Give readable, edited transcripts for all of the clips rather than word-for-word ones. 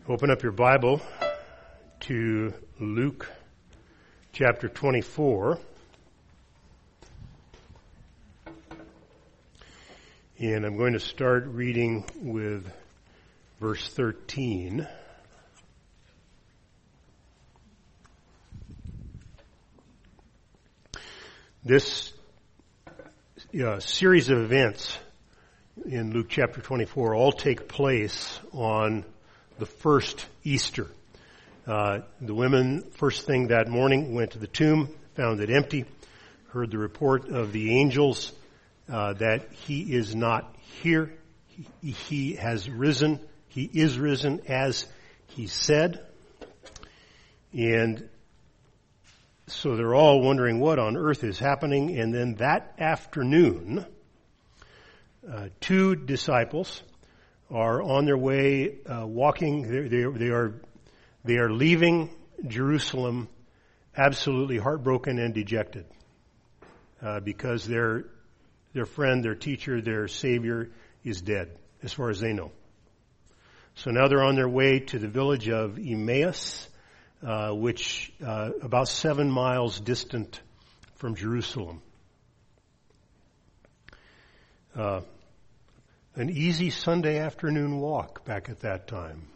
Open up your Bible to Luke chapter 24. And I'm going to start reading with verse 13. This series of events in Luke chapter 24 all take place on the first Easter. The women, first thing that morning, went to the tomb, found it empty, heard the report of the angels that he is not here. He has risen. He is risen as he said. And so they're all wondering what on earth is happening. And then that afternoon, two disciples are on their way walking. They are leaving Jerusalem absolutely heartbroken and dejected because their friend, their teacher, their Savior is dead, as far as they know. So now they're on their way to the village of Emmaus, which about 7 miles distant from Jerusalem. An easy Sunday afternoon walk back at that time.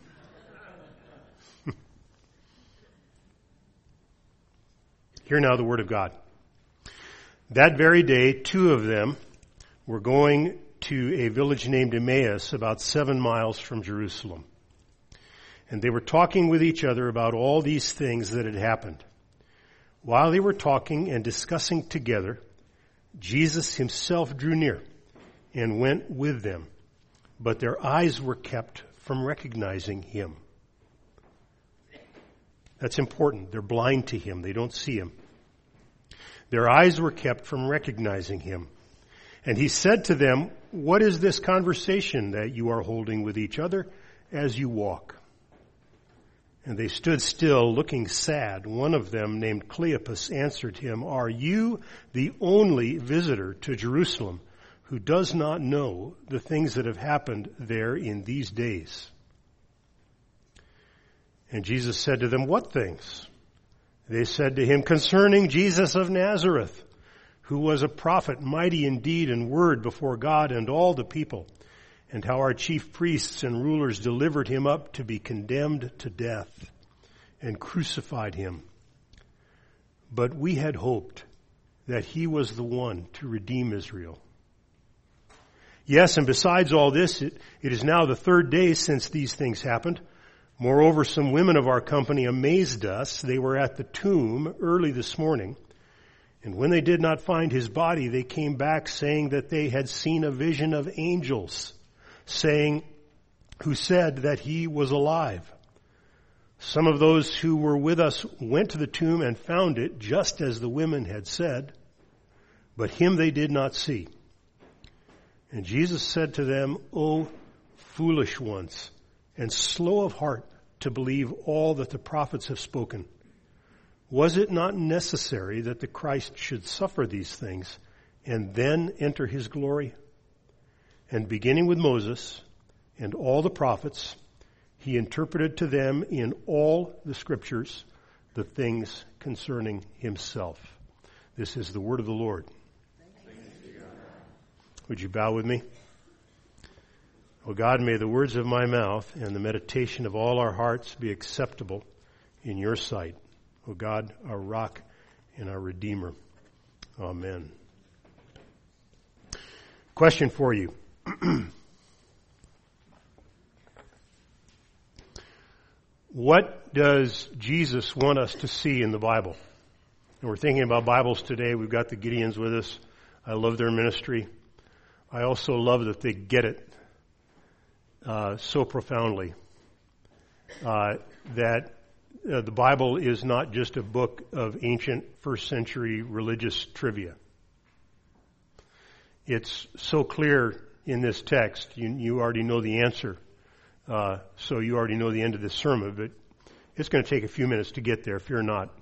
Hear now the word of God. That very day, two of them were going to a village named Emmaus, about 7 miles from Jerusalem. And they were talking with each other about all these things that had happened. While they were talking and discussing together, Jesus himself drew near and went with them, but their eyes were kept from recognizing him. That's important. They're blind to him. They don't see him. Their eyes were kept from recognizing him. And he said to them, "What is this conversation that you are holding with each other as you walk?" And they stood still, looking sad. One of them, named Cleopas, answered him, "Are you the only visitor to Jerusalem who does not know the things that have happened there in these days?" And Jesus said to them, "What things?" They said to him, "Concerning Jesus of Nazareth, who was a prophet, mighty in deed and word before God and all the people, and how our chief priests and rulers delivered him up to be condemned to death and crucified him. But we had hoped that he was the one to redeem Israel. Yes, and besides all this, it is now the third day since these things happened. Moreover, some women of our company amazed us. They were at the tomb early this morning, and when they did not find his body, they came back saying that they had seen a vision of angels, who said that he was alive. Some of those who were with us went to the tomb and found it just as the women had said, but him they did not see." And Jesus said to them, "O foolish ones, and slow of heart to believe all that the prophets have spoken. Was it not necessary that the Christ should suffer these things and then enter his glory?" And beginning with Moses and all the prophets, he interpreted to them in all the scriptures the things concerning himself. This is the word of the Lord. Would you bow with me? O God, may the words of my mouth and the meditation of all our hearts be acceptable in your sight. O God, our rock and our redeemer. Amen. Question for you. What does Jesus want us to see in the Bible? And we're thinking about Bibles today. We've got the Gideons with us. I love their ministry. I also love that they get it so profoundly. That the Bible is not just a book of ancient first century religious trivia. It's so clear in this text. You already know the answer. So you already know the end of this sermon, but it's going to take a few minutes to get there. Fear not.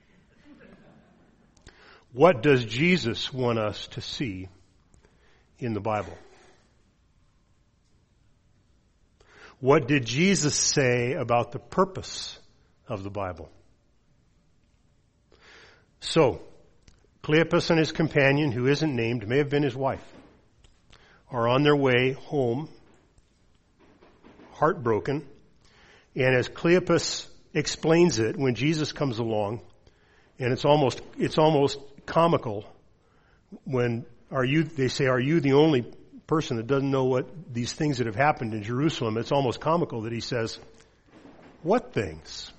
What does Jesus want us to see in the Bible? What did Jesus say about the purpose of the Bible? So, Cleopas and his companion, who isn't named, may have been his wife, are on their way home, heartbroken. And as Cleopas explains it, when Jesus comes along, and it's almost comical when they say, are you the only person that doesn't know what these things that have happened in Jerusalem? It's almost comical that he says, what things?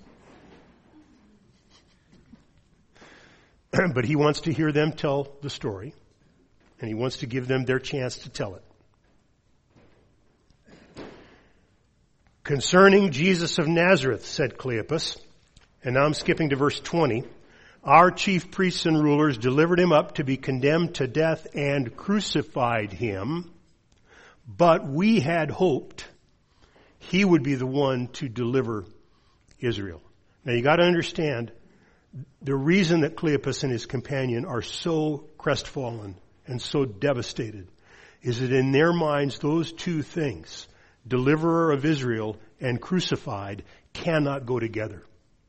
But he wants to hear them tell the story, and he wants to give them their chance to tell it. Concerning Jesus of Nazareth, said Cleopas, and now I'm skipping to verse 20, our chief priests and rulers delivered him up to be condemned to death and crucified him, but we had hoped he would be the one to deliver Israel. Now you got to understand, the reason that Cleopas and his companion are so crestfallen and so devastated is that in their minds those two things, deliverer of Israel and crucified, cannot go together.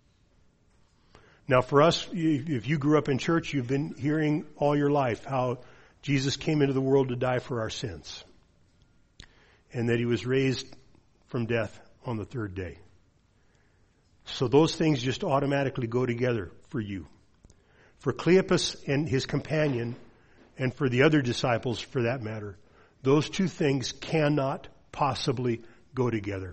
Now for us, if you grew up in church, you've been hearing all your life how Jesus came into the world to die for our sins, and that he was raised from death on the third day. So those things just automatically go together for you. For Cleopas and his companion, and for the other disciples for that matter, those two things cannot possibly go together.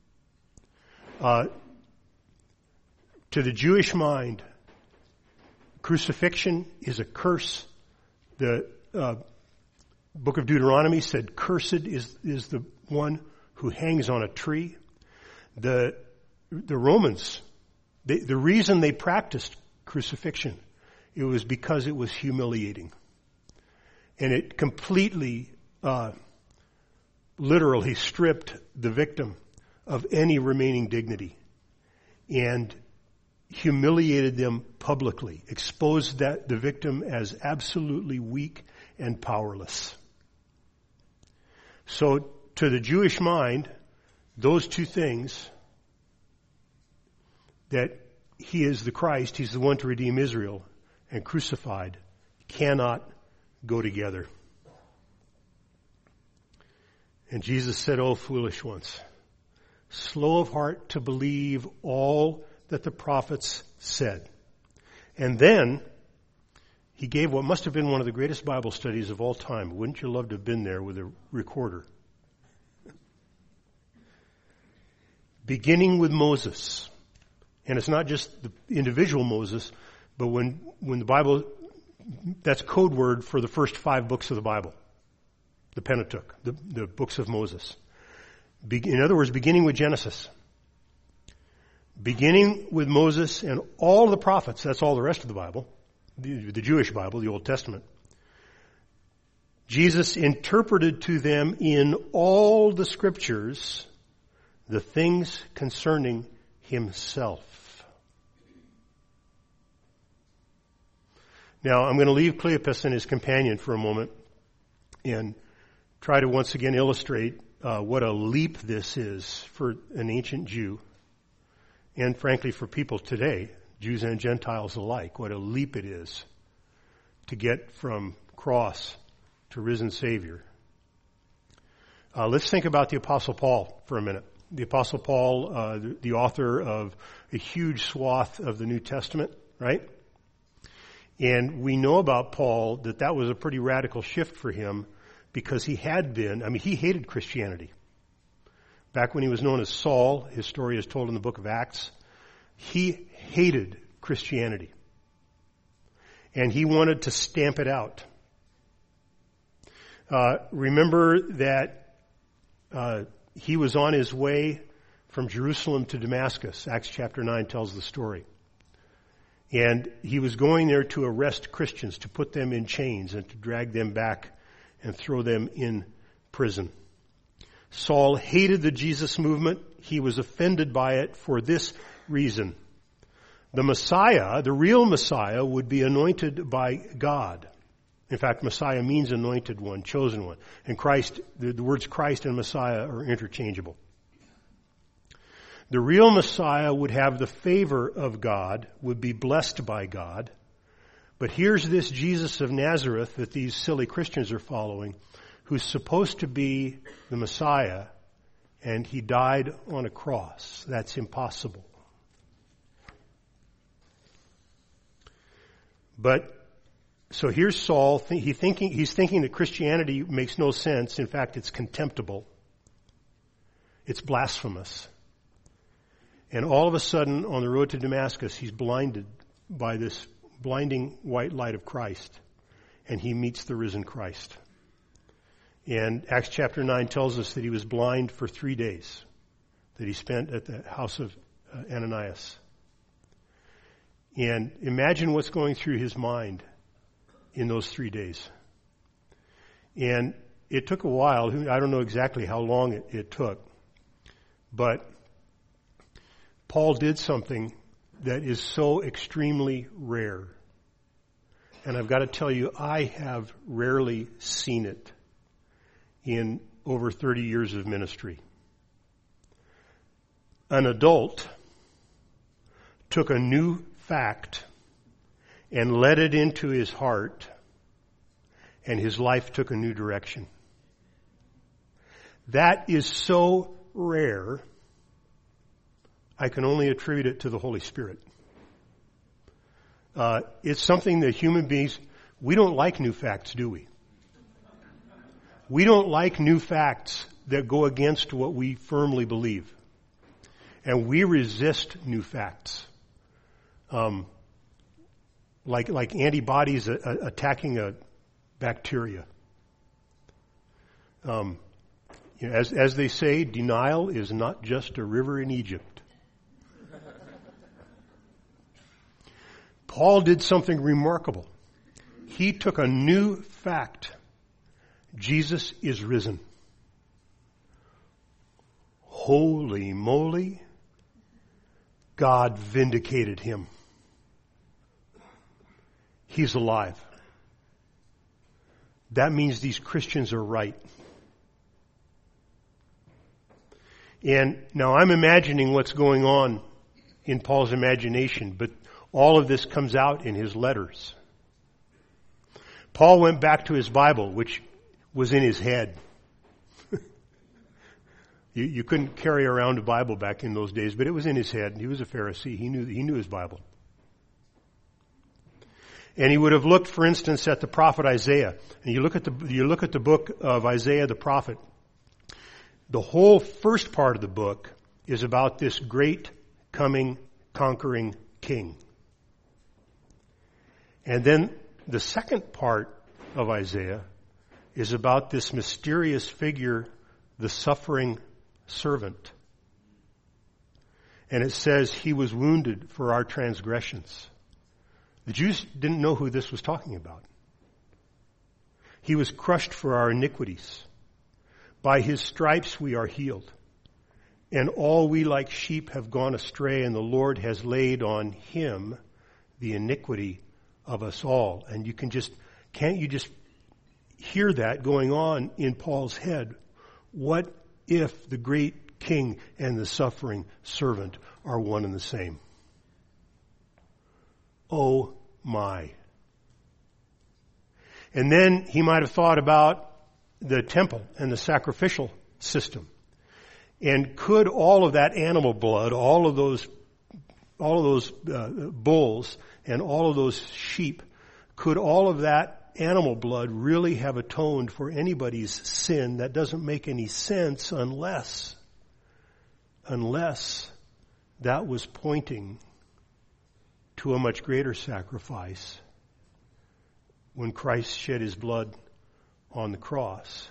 To the Jewish mind, crucifixion is a curse. The book of Deuteronomy said, cursed is the one who hangs on a tree. The Romans, the reason they practiced crucifixion, it was because it was humiliating. And it completely, literally stripped the victim of any remaining dignity and humiliated them publicly, exposed the victim as absolutely weak and powerless. So to the Jewish mind, those two things, that he is the Christ, he's the one to redeem Israel, and crucified, cannot go together. And Jesus said, "O foolish ones, slow of heart to believe all that the prophets said." And then he gave what must have been one of the greatest Bible studies of all time. Wouldn't you love to have been there with a recorder? Beginning with Moses. And it's not just the individual Moses, but when the Bible, that's code word for the first 5 books of the Bible. The Pentateuch, the books of Moses. In other words, beginning with Genesis. Beginning with Moses and all the prophets, that's all the rest of the Bible, the Jewish Bible, the Old Testament. Jesus interpreted to them in all the scriptures the things concerning himself. Now, I'm going to leave Cleopas and his companion for a moment and try to once again illustrate what a leap this is for an ancient Jew, and frankly for people today, Jews and Gentiles alike, what a leap it is to get from cross to risen Savior. Let's think about the Apostle Paul for a minute. The Apostle Paul, the author of a huge swath of the New Testament, right? And we know about Paul that was a pretty radical shift for him because he hated Christianity. Back when he was known as Saul, his story is told in the book of Acts, he hated Christianity. And he wanted to stamp it out. Remember that he was on his way from Jerusalem to Damascus. Acts chapter 9 tells the story. And he was going there to arrest Christians, to put them in chains and to drag them back and throw them in prison. Saul hated the Jesus movement. He was offended by it for this reason. The Messiah, the real Messiah, would be anointed by God. In fact, Messiah means anointed one, chosen one. And Christ, the words Christ and Messiah are interchangeable. The real Messiah would have the favor of God, would be blessed by God. But here's this Jesus of Nazareth that these silly Christians are following, who's supposed to be the Messiah, and he died on a cross. That's impossible. But, so here's Saul, he's thinking that Christianity makes no sense. In fact, it's contemptible. It's blasphemous. And all of a sudden, on the road to Damascus, he's blinded by this blinding white light of Christ. And he meets the risen Christ. And Acts chapter 9 tells us that he was blind for 3 days, that he spent at the house of Ananias. And imagine what's going through his mind in those 3 days. And it took a while. I don't know exactly how long it took. But Paul did something that is so extremely rare. And I've got to tell you, I have rarely seen it in over 30 years of ministry. An adult took a new fact and led it into his heart, and his life took a new direction. That is so rare, I can only attribute it to the Holy Spirit. It's something that human beings, we don't like new facts, do we? We don't like new facts that go against what we firmly believe. And we resist new facts. Like antibodies attacking a bacteria. As they say, denial is not just a river in Egypt. Paul did something remarkable. He took a new fact. Jesus is risen. Holy moly, God vindicated him. He's alive. That means these Christians are right. And now I'm imagining what's going on in Paul's imagination, but all of this comes out in his letters. Paul went back to his Bible, which was in his head. You couldn't carry around a Bible back in those days, but it was in his head. He was a Pharisee. He knew his Bible. And he would have looked, for instance, at the prophet Isaiah. And you look at the book of Isaiah the prophet. The whole first part of the book is about this great coming, conquering king. And then the second part of Isaiah is about this mysterious figure, the suffering servant. And it says he was wounded for our transgressions. The Jews didn't know who this was talking about. He was crushed for our iniquities. By his stripes we are healed. And all we like sheep have gone astray, and the Lord has laid on him the iniquity of us all. And can't you just hear that going on in Paul's head? What if the great king and the suffering servant are one and the same? Oh my. And then he might have thought about the temple and the sacrificial system. And could all of that animal blood, all of those bulls and all of those sheep, could all of that animal blood really have atoned for anybody's sin? That doesn't make any sense unless that was pointing to a much greater sacrifice when Christ shed his blood on the cross.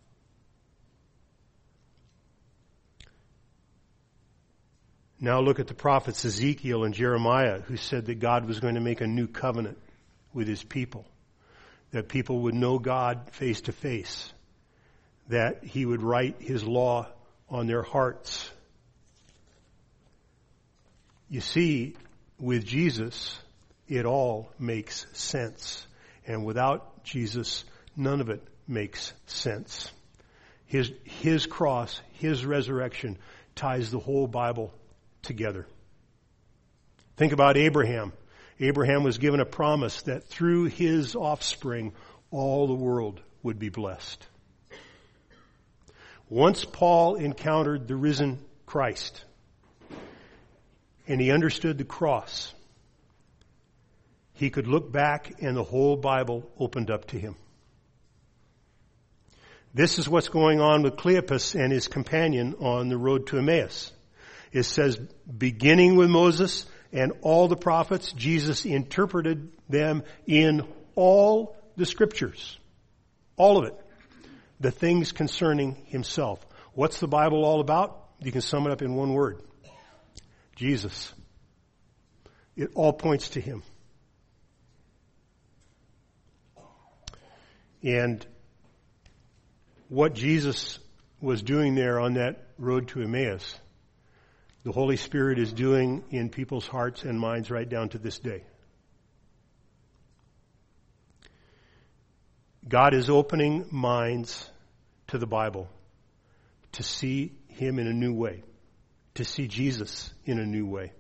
Now look at the prophets Ezekiel and Jeremiah, who said that God was going to make a new covenant with his people, that people would know God face to face, that he would write his law on their hearts. You see, with Jesus, it all makes sense. And without Jesus, none of it makes sense. His cross, his resurrection ties the whole Bible together. Think about Abraham. Abraham was given a promise that through his offspring, all the world would be blessed. Once Paul encountered the risen Christ, and he understood the cross, he could look back and the whole Bible opened up to him. This is what's going on with Cleopas and his companion on the road to Emmaus. It says, beginning with Moses and all the prophets, Jesus interpreted them in all the scriptures. All of it. The things concerning himself. What's the Bible all about? You can sum it up in one word. Jesus. It all points to him. And what Jesus was doing there on that road to Emmaus, the Holy Spirit is doing in people's hearts and minds right down to this day. God is opening minds to the Bible to see him in a new way, to see Jesus in a new way.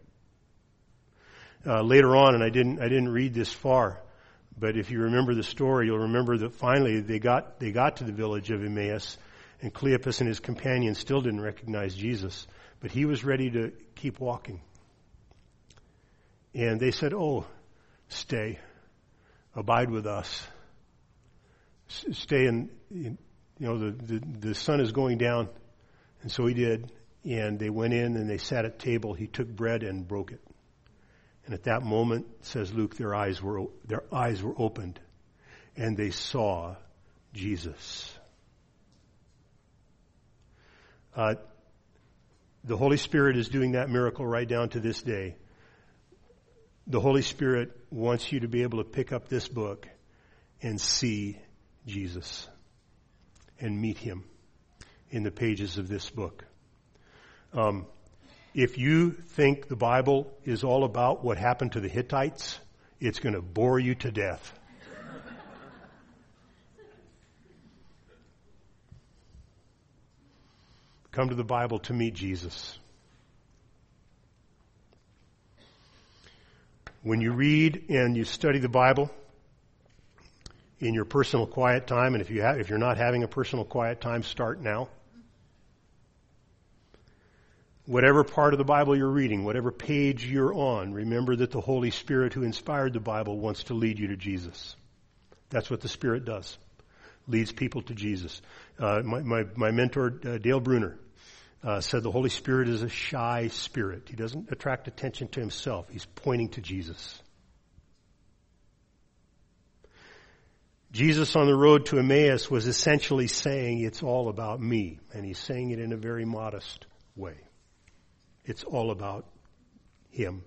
Later on, and I didn't read this far, but if you remember the story, you'll remember that finally they got to the village of Emmaus, and Cleopas and his companions still didn't recognize Jesus, but he was ready to keep walking. And they said, "Oh, stay, abide with us, stay the sun is going down." And so he did, and they went in and they sat at table. He took bread and broke it. And at that moment, says Luke, their eyes were opened, and they saw Jesus. The Holy Spirit is doing that miracle right down to this day. The Holy Spirit wants you to be able to pick up this book and see Jesus and meet him in the pages of this book. If you think the Bible is all about what happened to the Hittites, it's going to bore you to death. Come to the Bible to meet Jesus. When you read and you study the Bible in your personal quiet time, and if you're not having a personal quiet time, start now. Whatever part of the Bible you're reading, whatever page you're on, remember that the Holy Spirit who inspired the Bible wants to lead you to Jesus. That's what the Spirit does. Leads people to Jesus. My mentor, Dale Bruner, said the Holy Spirit is a shy spirit. He doesn't attract attention to himself. He's pointing to Jesus. Jesus on the road to Emmaus was essentially saying, it's all about me. And he's saying it in a very modest way. It's all about him.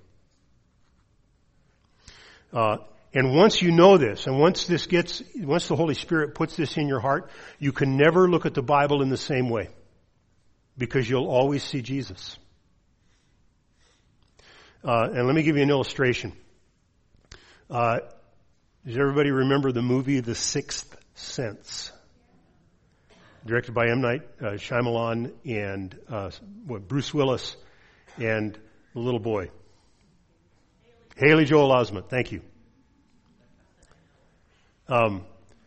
And once you know this, and once the Holy Spirit puts this in your heart, you can never look at the Bible in the same way, because you'll always see Jesus. And let me give you an illustration. Does everybody remember the movie The Sixth Sense? Directed by M. Night Shyamalan and Bruce Willis and the little boy. Haley Joel Osment, thank you. The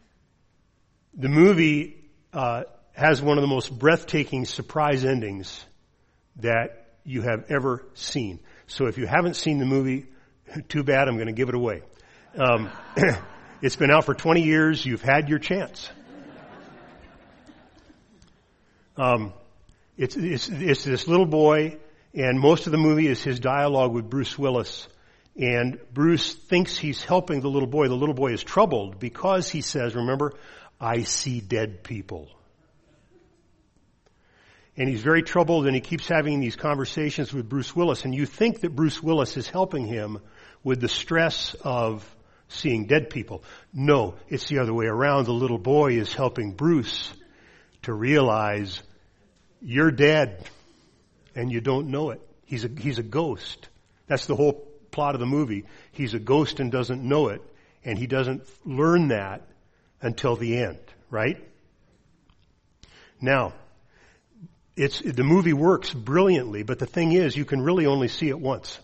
movie has one of the most breathtaking surprise endings that you have ever seen. So if you haven't seen the movie, too bad, I'm going to give it away. It's been out for 20 years. You've had your chance. It's this little boy, and most of the movie is his dialogue with Bruce Willis. And Bruce thinks he's helping the little boy. The little boy is troubled because he says, remember, I see dead people. And he's very troubled, and he keeps having these conversations with Bruce Willis. And you think that Bruce Willis is helping him with the stress of seeing dead people. No, it's the other way around. The little boy is helping Bruce to realize you're dead and you don't know it. He's a ghost. That's the whole plot of the movie. He's a ghost and doesn't know it, and he doesn't learn that until the end, right? Now, The movie works brilliantly, but the thing is, you can really only see it once.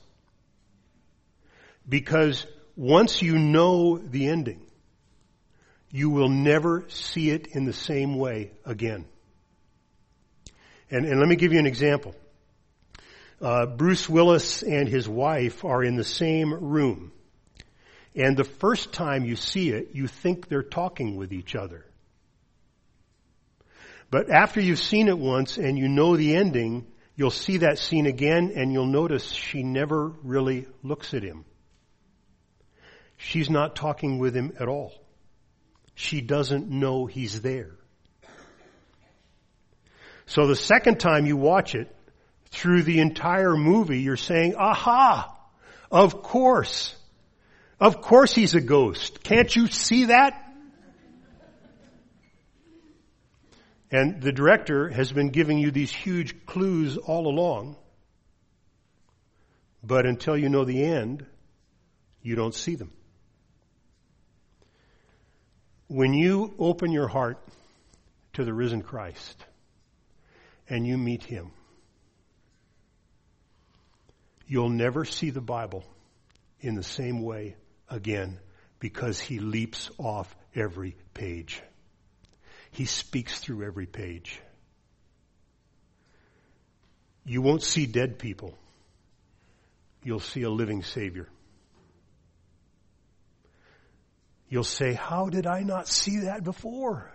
Because once you know the ending, you will never see it in the same way again. And let me give you an example. Bruce Willis and his wife are in the same room. And the first time you see it, you think they're talking with each other. But after you've seen it once and you know the ending, you'll see that scene again and you'll notice she never really looks at him. She's not talking with him at all. She doesn't know he's there. So the second time you watch it, through the entire movie, you're saying, aha, of course. Of course he's a ghost. Can't you see that? And the director has been giving you these huge clues all along. But until you know the end, you don't see them. When you open your heart to the risen Christ and you meet him, you'll never see the Bible in the same way again because he leaps off every page. He speaks through every page. You won't see dead people. You'll see a living Savior. You'll say, how did I not see that before?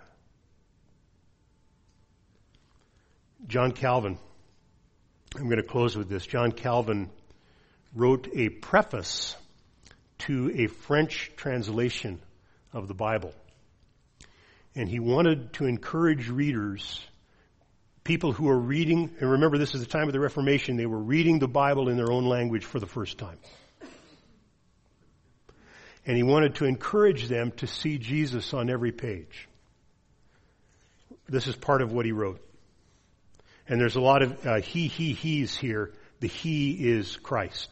John Calvin, I'm going to close with this. John Calvin wrote a preface to a French translation of the Bible. And he wanted to encourage readers, people who are reading, and remember this is the time of the Reformation, they were reading the Bible in their own language for the first time. And he wanted to encourage them to see Jesus on every page. This is part of what he wrote. And there's a lot of he's here. The he is Christ.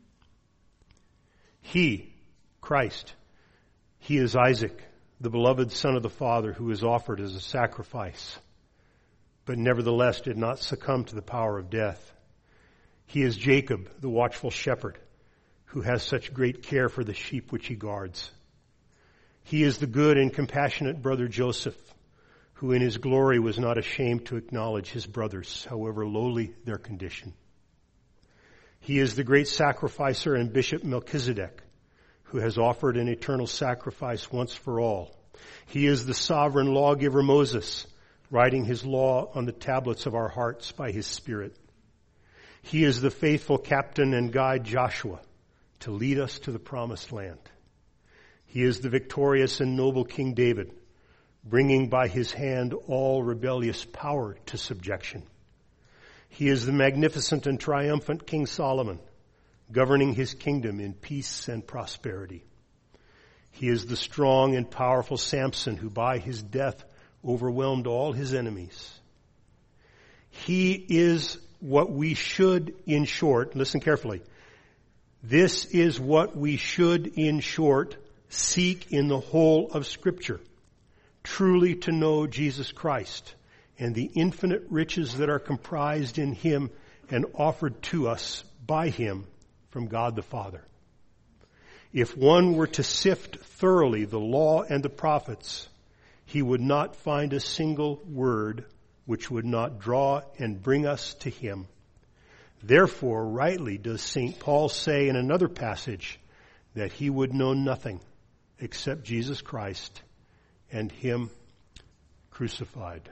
He, Christ, he is Isaac, the beloved son of the Father, who is offered as a sacrifice, but nevertheless did not succumb to the power of death. He is Jacob, the watchful shepherd, who has such great care for the sheep which he guards. He is the good and compassionate brother Joseph, who in his glory was not ashamed to acknowledge his brothers, however lowly their condition. He is the great sacrificer and Bishop Melchizedek, who has offered an eternal sacrifice once for all. He is the sovereign lawgiver Moses, writing his law on the tablets of our hearts by his Spirit. He is the faithful captain and guide Joshua to lead us to the promised land. He is the victorious and noble King David, bringing by his hand all rebellious power to subjection. He is the magnificent and triumphant King Solomon, governing his kingdom in peace and prosperity. He is the strong and powerful Samson, who by his death overwhelmed all his enemies. He is what we should, in short, listen carefully, this is what we should, in short, seek in the whole of Scripture, truly to know Jesus Christ and the infinite riches that are comprised in him and offered to us by him from God the Father. If one were to sift thoroughly the law and the prophets, he would not find a single word which would not draw and bring us to him. Therefore, rightly does St. Paul say in another passage that he would know nothing except Jesus Christ and him crucified.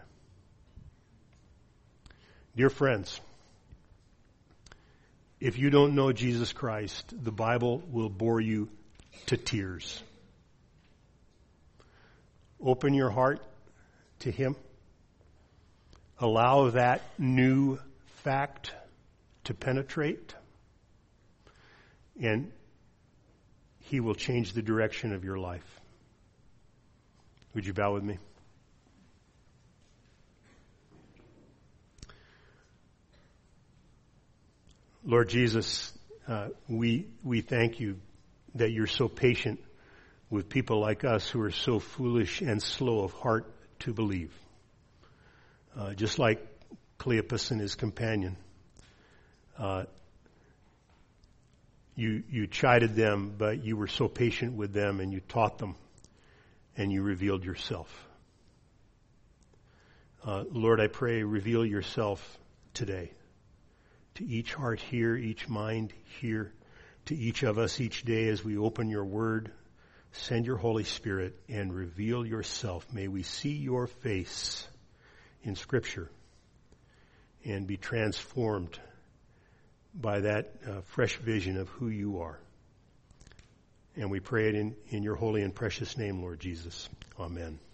Dear friends, if you don't know Jesus Christ, the Bible will bore you to tears. Open your heart to him. Allow that new fact to penetrate, and he will change the direction of your life. Would you bow with me? Lord Jesus, we thank you that you're so patient with people like us who are so foolish and slow of heart to believe. Just like Cleopas and his companion. You chided them, but you were so patient with them, and you taught them, and you revealed yourself. Lord, I pray, reveal yourself today to each heart here, each mind here, to each of us each day as we open your word. Send your Holy Spirit and reveal yourself. May we see your face in Scripture and be transformed by that fresh vision of who you are. And we pray it in your holy and precious name, Lord Jesus. Amen.